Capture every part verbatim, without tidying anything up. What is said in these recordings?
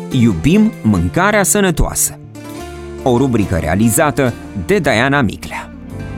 Iubim mâncarea sănătoasă. O rubrică realizată de Diana Miclea.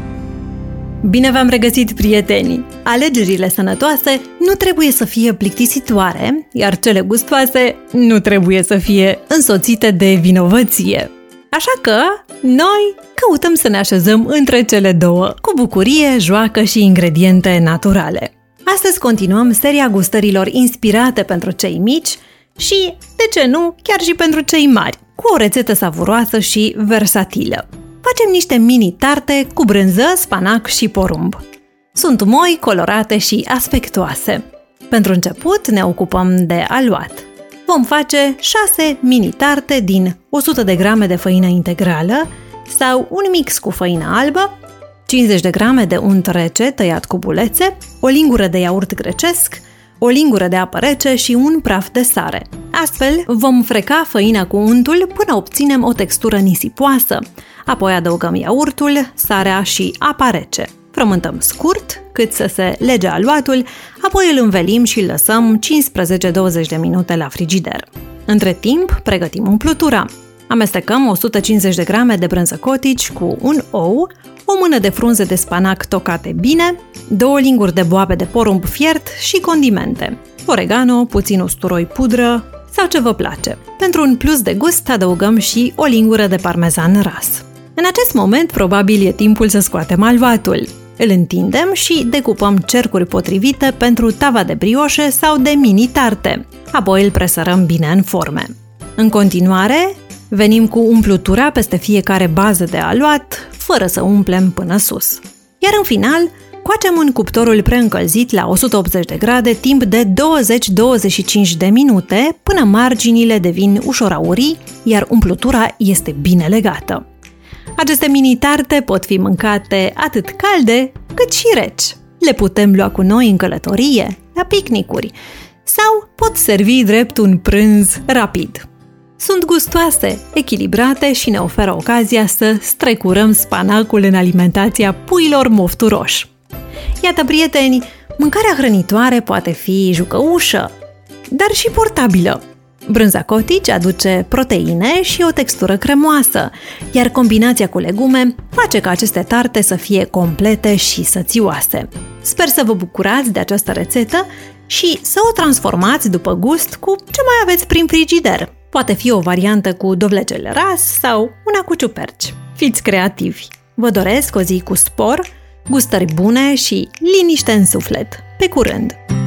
Bine v-am regăsit, prietenii! Alegerile sănătoase nu trebuie să fie plictisitoare, iar cele gustoase nu trebuie să fie însoțite de vinovăție. Așa că noi căutăm să ne așezăm între cele două, cu bucurie, joacă și ingrediente naturale. Astăzi continuăm seria gustărilor inspirate pentru cei mici și, de ce nu, chiar și pentru cei mari, cu o rețetă savuroasă și versatilă. Facem niște mini-tarte cu brânză, spanac și porumb. Sunt moi, colorate și aspectoase. Pentru început ne ocupăm de aluat. Vom face șase mini-tarte din o sută de grame de făină integrală sau un mix cu făină albă, cincizeci de grame de unt rece tăiat cu bulețe, o lingură de iaurt grecesc, o lingură de apă rece și un praf de sare. Astfel, vom freca făina cu untul până obținem o textură nisipoasă. Apoi adăugăm iaurtul, sarea și apa rece. Frământăm scurt, cât să se lege aluatul, apoi îl învelim și îl lăsăm cincisprezece douăzeci de minute la frigider. Între timp, pregătim umplutura. Amestecăm o sută cincizeci de grame de brânză cotici cu un ou, o mână de frunze de spanac tocate bine, două linguri de boabe de porumb fiert și condimente, oregano, puțin usturoi pudră sau ce vă place. Pentru un plus de gust adăugăm și o lingură de parmezan ras. În acest moment probabil e timpul să scoatem aluatul. Îl întindem și decupăm cercuri potrivite pentru tava de brioșe sau de mini-tarte. Apoi îl presărăm bine în forme. În continuare, venim cu umplutura peste fiecare bază de aluat, fără să umplem până sus. Iar în final, coacem în cuptorul preîncălzit la o sută optzeci de grade timp de douăzeci douăzeci și cinci de minute până marginile devin ușor aurii, iar umplutura este bine legată. Aceste mini-tarte pot fi mâncate atât calde cât și reci. Le putem lua cu noi în călătorie, la picnicuri sau pot servi drept un prânz rapid. Sunt gustoase, echilibrate și ne oferă ocazia să strecurăm spanacul în alimentația puilor mofturoși. Iată, prieteni, mâncarea hrănitoare poate fi jucăușă, dar și portabilă. Brânza cotici aduce proteine și o textură cremoasă, iar combinația cu legume face ca aceste tarte să fie complete și sățioase. Sper să vă bucurați de această rețetă și să o transformați după gust cu ce mai aveți prin frigider. Poate fi o variantă cu dovlecel ras sau una cu ciuperci. Fiți creativi! Vă doresc o zi cu spor, gustări bune și liniște în suflet. Pe curând!